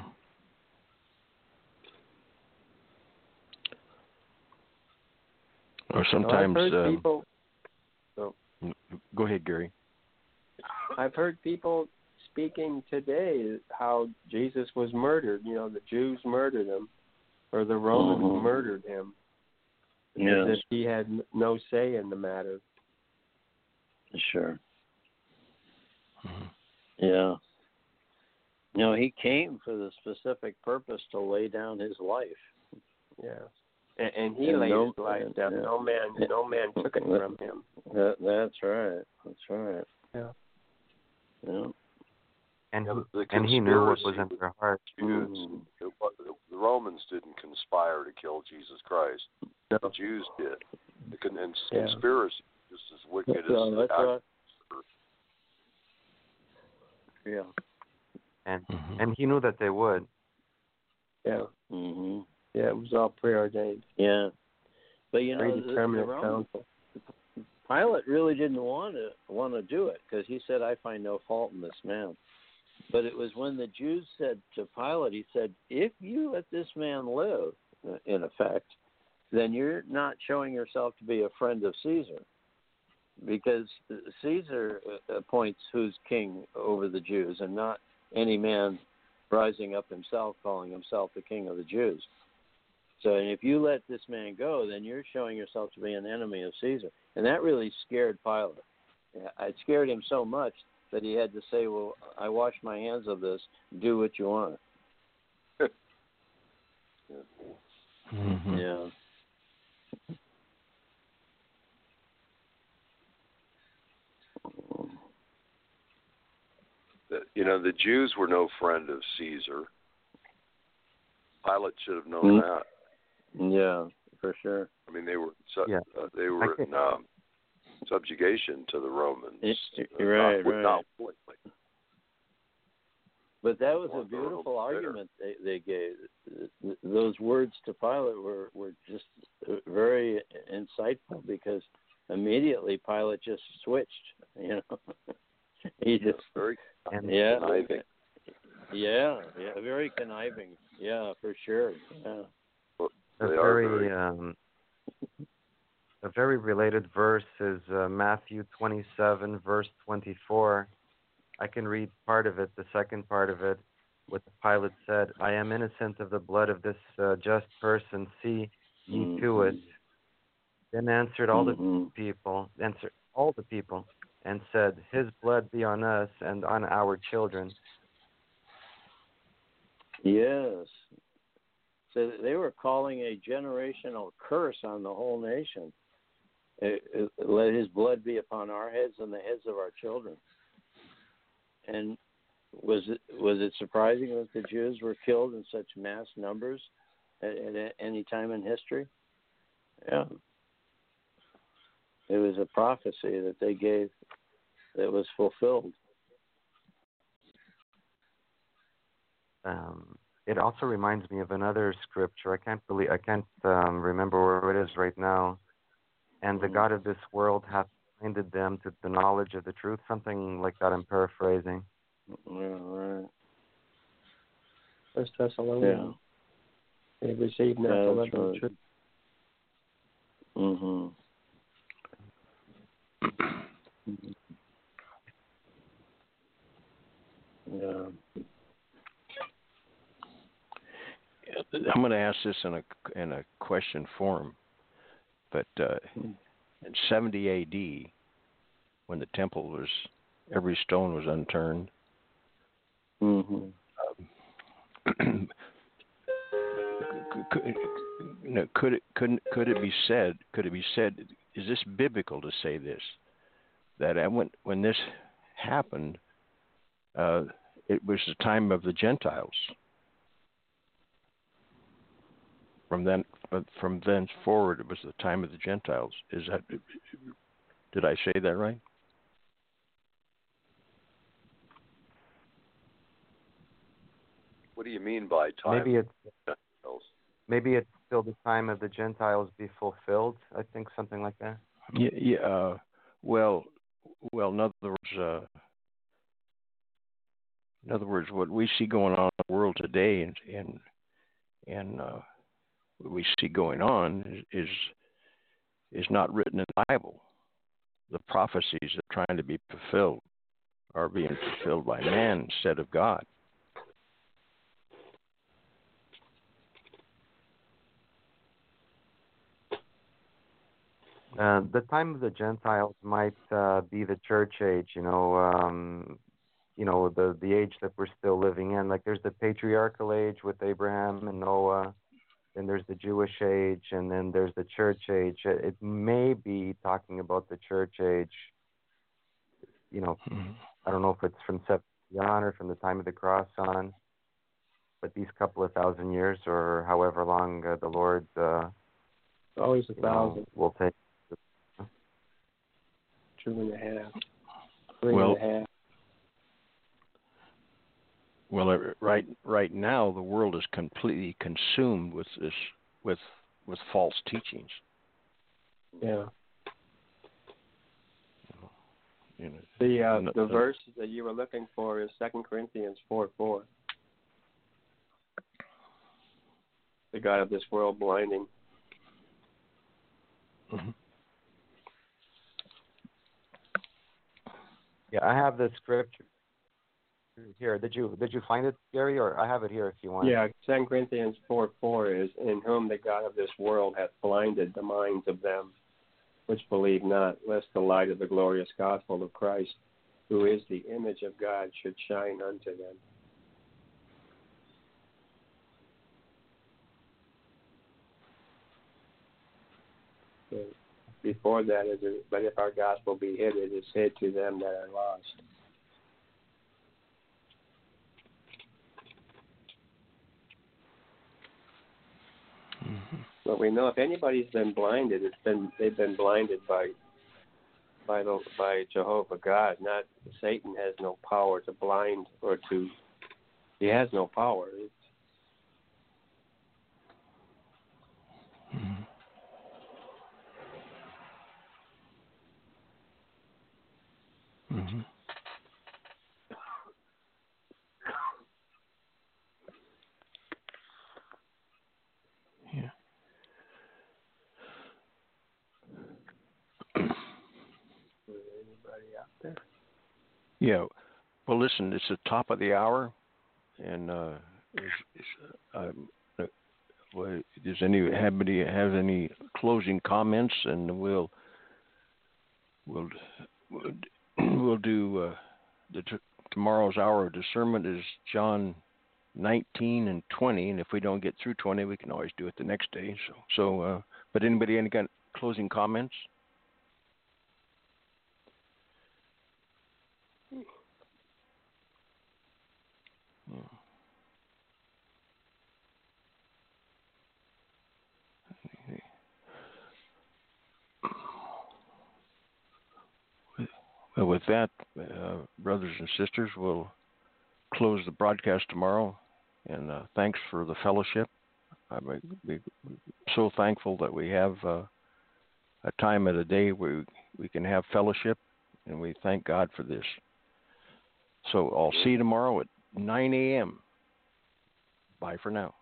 Or sometimes. I've heard um, people. So Go ahead, Gary. I've heard people speaking today how Jesus was murdered. You know, the Jews murdered him, or the Romans Mhm. murdered him, Yes. as if he had n- no say in the matter. Sure. Mm-hmm. Yeah. You know, he came for the specific purpose to lay down his life. Yeah, and, and he And laid no- his life and- down. yeah. No man, no man took it from him. That, that's right. That's right. Yeah. Yeah. And Yeah, he, the and he knew what was conspiracy in their heart. Jews. Mhm. It was, the Romans didn't conspire to kill Jesus Christ. No. The Jews did. The con- and Yeah. conspiracy is just as wicked Yeah, as that's the right. Yeah. And Mm-hmm. and he knew that they would. Yeah. Mhm. Yeah, it was all preordained. Yeah. But you know, the, the predeterminate Roman, council. Pilate really didn't want to want to do it because he said, "I find no fault in this man." But it was when the Jews said to Pilate, he said, "If you let this man live, in effect, then you're not showing yourself to be a friend of Caesar, because Caesar appoints who's king over the Jews, and not any man rising up himself, calling himself the king of the Jews. So if you let this man go, then you're showing yourself to be an enemy of Caesar." And that really scared Pilate. It scared him so much that he had to say, "Well, I wash my hands of this. Do what you want." Mm-hmm. Yeah. You know, the Jews were no friend of Caesar. Pilate should have known Mm. that. Yeah, for sure. I mean, they were su- Yeah. uh, they were in um, subjugation to the Romans. It- uh, right, not, right. Not willingly. But that was a Well, they're a little beautiful bitter. argument they, they gave. Those words to Pilate were, were just very insightful, because immediately Pilate just switched. You know, he just Very And yeah, conniving. yeah, yeah, very conniving. Yeah, for sure. Yeah. a They are very, very- um, a very related verse is uh, Matthew twenty-seven, verse twenty-four. I can read part of it, the second part of it, what the Pilate said: "I am innocent of the blood of this uh, just person. See ye Mm-hmm. to it." Then answered all Mhm. the people, answered all the people, and said, "His blood be on us and on our children." Yes. So they were calling a generational curse on the whole nation. It, it, let his blood be upon our heads and the heads of our children. And was it was it surprising that the Jews were killed in such mass numbers at, at any time in history? Yeah. It was a prophecy that they gave that was fulfilled. Um, it also reminds me of another scripture. I can't believe I can't um, remember where it is right now. And the Mhm. God of this world hath blinded them to the knowledge of the truth. Something like that. I'm paraphrasing. Yeah, right. First Yeah. Thessalonians. They received not the That's love of right. the truth. Mhm. Yeah. I'm going to ask this in a in a question form, but uh, in seventy A D, when the temple was, every stone was unturned. Mhm. Um, could, you know, could it could could it be said? Could it be said? Is this biblical to say this? That when when this happened, uh, it was the time of the Gentiles. From then, from then forward, it was the time of the Gentiles. Is that? Did I say that right? What do you mean by time? Maybe it's Gentiles? maybe it's still the time of the Gentiles be fulfilled. I think something like that. Yeah. yeah uh, well, well. In other words, uh, in other words, what we see going on in the world today, and and and uh, what we see going on is, is is not written in the Bible. The prophecies that are trying to be fulfilled are being fulfilled by man instead of God. Uh, the time of the Gentiles might uh, be the church age, you know, um, you know, the the age that we're still living in. Like there's the patriarchal age with Abraham and Noah, then there's the Jewish age, and then there's the church age. It, it may be talking about the church age. You know, Mm-hmm. I don't know if it's from seventy on or from the time of the cross on, but these couple of thousand years or however long uh, the Lord uh, Always a you know, thousand. will take. Two and a half. Three Well, and a half. Well, uh, right right now the world is completely consumed with this with with false teachings. Yeah. You know, The uh, no, the no. verse that you were looking for is Second Corinthians four four. The God of this world blinding. Mm-hmm. Yeah, I have the scripture here. Did you did you find it, Gary, or I have it here if you want? Yeah, Second Corinthians four four is, in whom the God of this world hath blinded the minds of them which believe not, lest the light of the glorious gospel of Christ, who is the image of God, should shine unto them. So before that is, a, but if our gospel be hid, it is hid to them that are lost. Mm-hmm. But we know if anybody's been blinded, it's been they've been blinded by by the by Jehovah God. Not Satan has no power to blind or to. He has no power. It's, Mm-hmm. Mm-hmm. Yeah. anybody out there? Yeah. Well, listen, it's the top of the hour, and uh, is, is, um, uh, well, does anybody have any have any closing comments? And we'll we'll we'll, we'll do uh, the t- tomorrow's hour of discernment is John nineteen and twenty, and if we don't get through twenty, we can always do it the next day. So, so, uh, but anybody any got closing comments? Hmm. Well, with that, uh, brothers and sisters, we'll close the broadcast tomorrow. And uh, thanks for the fellowship. I'm so thankful that we have uh, a time of the day where we can have fellowship, and we thank God for this. So I'll see you tomorrow at nine a.m. Bye for now.